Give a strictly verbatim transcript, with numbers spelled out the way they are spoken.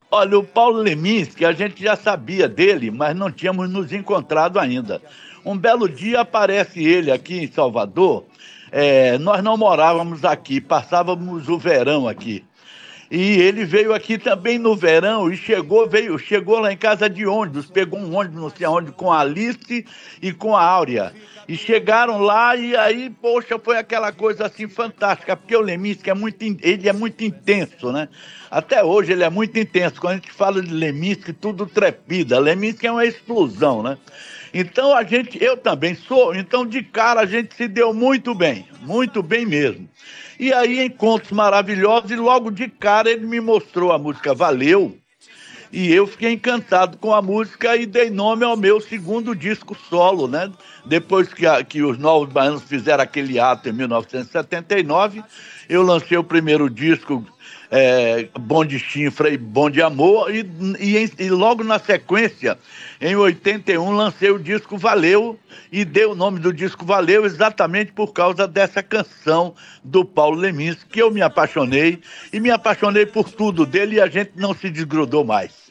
Olha, o Paulo Leminski, a gente já sabia dele, mas não tínhamos nos encontrado ainda. Um belo dia aparece ele aqui em Salvador. Eh, nós não morávamos aqui, passávamos o verão aqui. E ele veio aqui também no verão e chegou, veio, chegou lá em casa de ônibus, pegou um ônibus não sei aonde com a Alice e com a Áurea. E chegaram lá e aí, poxa, foi aquela coisa assim fantástica, porque o Leminski é muito, in- ele é muito intenso, né? Até hoje ele é muito intenso. Quando a gente fala de Leminski, tudo trepida. Leminski é uma explosão, né? Então a gente, eu também sou, então de cara a gente se deu muito bem, muito bem mesmo. E aí encontros maravilhosos e logo de cara ele me mostrou a música Valeu e eu fiquei encantado com a música e dei nome ao meu segundo disco solo, né? Depois que, a- que os Novos Baianos fizeram aquele ato em mil novecentos e setenta e nove, eu lancei o primeiro disco, é, Bom de Chifra e Bom de Amor, e, e, em- e logo na sequência, em oitenta e um, lancei o disco Valeu, e dei o nome do disco Valeu exatamente por causa dessa canção do Paulo Leminski, que eu me apaixonei, e me apaixonei por tudo dele e a gente não se desgrudou mais.